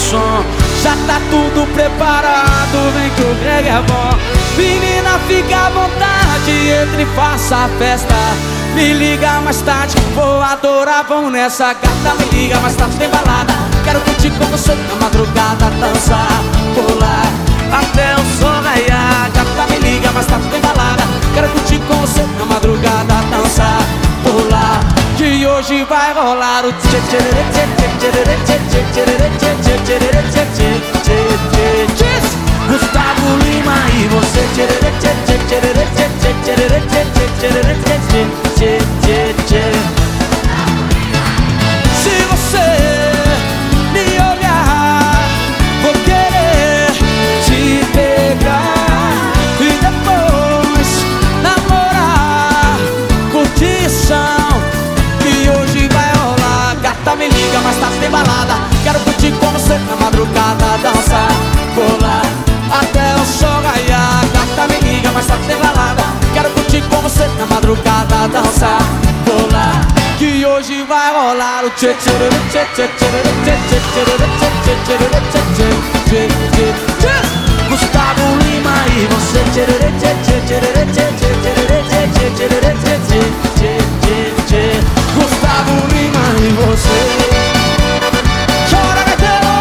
som. Já tá tudo preparado, vem que o Greg é bom. Menina, fica à vontade, entre e faça a festa. Me liga mais tarde, vou adorar, vamos nessa gata. Me liga mais tarde, tem balada. Quero curtir com você na madrugada, dançar, pular até o sol raiar. Gata, me liga mais tarde, tem balada. Quero curtir com você na madrugada, dançar, pular, que hoje vai rolar o tchê tchê tchê tchê tchê tchê tchê tchê tchê tchê tchê. Gustavo Lima e você tchê tchê tchê tchê tchê tchê tchê tchê tchê tchê. Se você me olhar, vou querer te pegar e depois namorar, curtição, que hoje vai rolar. Gata, me liga, mais tarde tem balada. Quero curtir com você na madrugada, dançar, pular até o sol raiar. Gata, me liga, mais tarde tem balada. Quero curtir com você na madrugada, dançar, pular, que hoje vai rolar o tchê tchê tchê tchê tchê tchê tchê tchê tchê tchê. Gustavo Lima e você tchê tchê tchê tchê tchê tchê tchê tchê. Gustavo Lima e você. Chora, gaiteiro!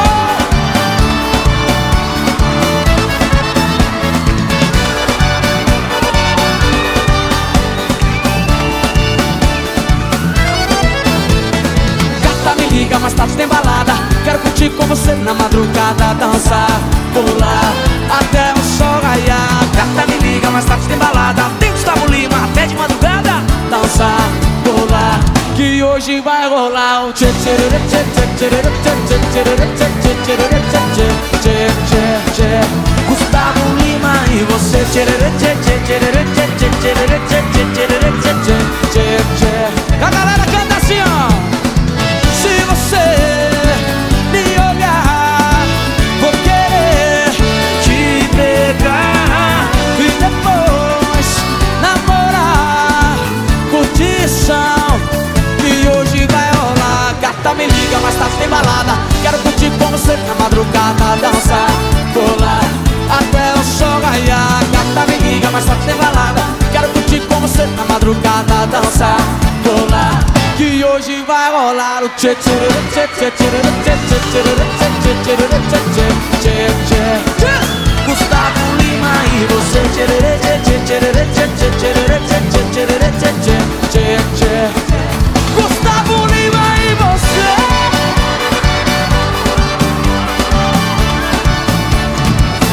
Liga, mais tarde tem balada. Quero curtir com você na madrugada, dançar, pular até o sol raiar. Gata, me liga, mais tarde tem balada. Tem Gustavo Lima até de madrugada, dançar, pular, que hoje vai rolar o tchê tchê tchê tchê tchê tchê tchê tchê tchê tchê. Gustavo Lima e você tchê tchê tchê tchê tchê tchê tchê tchê. A galera canta assim, ó. Se você me olhar, vou querer te pegar e depois namorar, curtição, que hoje vai rolar. Gata, me liga, mais tarde tem balada. Quero curtir com você na madrugada, dançar, pular até o sol raiar. Gata, me liga, mais tarde tem balada. Quero curtir com você na madrugada, dançar, pular, que hoje vai rolar o tchê tchê tchê tchê tchê tchê tchê tchê tchê. Gustavo Lima e você tchê tchê tchê tchê tchê tchê tchê. Gustavo Lima e você.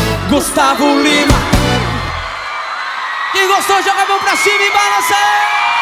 Gustavo Lima. Quem gostou, joga a mão pra cima e balança.